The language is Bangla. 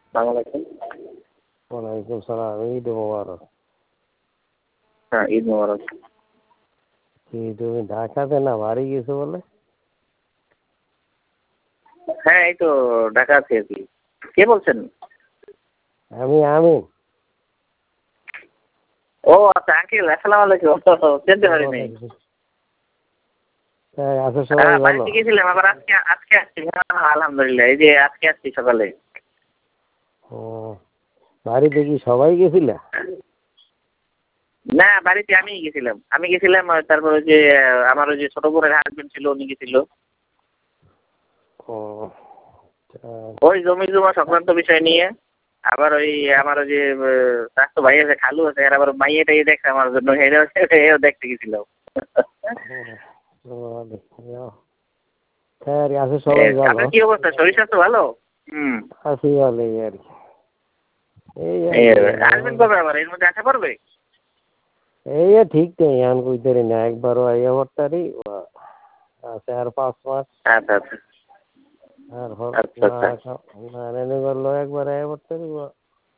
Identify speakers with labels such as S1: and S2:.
S1: আসসালামু আলাইকুম।
S2: ওয়ালাইকুম সালাম। ঈদ মোবারক।
S1: হ্যাঁ, ঈদ মোবারক।
S2: কি তুমি ঢাকাতে না বাড়ি গেছো বলে?
S1: হ্যাঁ, এই তো ঢাকা আছি আর কি। কে বলছেন?
S2: আমি আমিন।
S1: ও আচ্ছা, আঙ্কেল আসসালামু আলাইকুম। চিনতে পারি নাই।
S2: হ্যাঁ, আছে সবাই ভালো?
S1: বাড়িতে গেছিলাম, আবার আজকে আজকে আসছি। হ্যাঁ, আলহামদুলিল্লাহ, এই যে আজকে আসছি সকালে।
S2: ও, বাড়িতে কি সবাই গেছিলা?
S1: না, বাড়িতে আমি গেছিলাম। তারপর ওই যে আমার ওই যে ছোট বোনের হাজবেন্ড ছিল, উনি গেছিল।
S2: ও আচ্ছা।
S1: ওই জমি জমা সংক্রান্ত বিষয় নিয়ে। আবার ওই আমার ওই যে স্বাস্থ্য ভাই আছে, খালু আছে, আর আবার মাইয়াটাই দেখছে আমার জন্য, এও দেখতে গেছিলাম।
S2: হ্যাঁ, আছে সবাই ভালো?
S1: আপনার কি অবস্থা? শরীর স্বাস্থ্য ভালো?
S2: আছি ভালোই আর কি।
S1: আসবেন কবে আবার? এর মধ্যে আসা পড়বে?
S2: এই ঠিক নেই, আমি বুঝতে না একবারও আইয়া পড়তারি আছে আর 5 মাস।
S1: আচ্ছা আচ্ছা
S2: আর
S1: আচ্ছা আচ্ছা।
S2: না করলো একবার আইয়া পড়তারি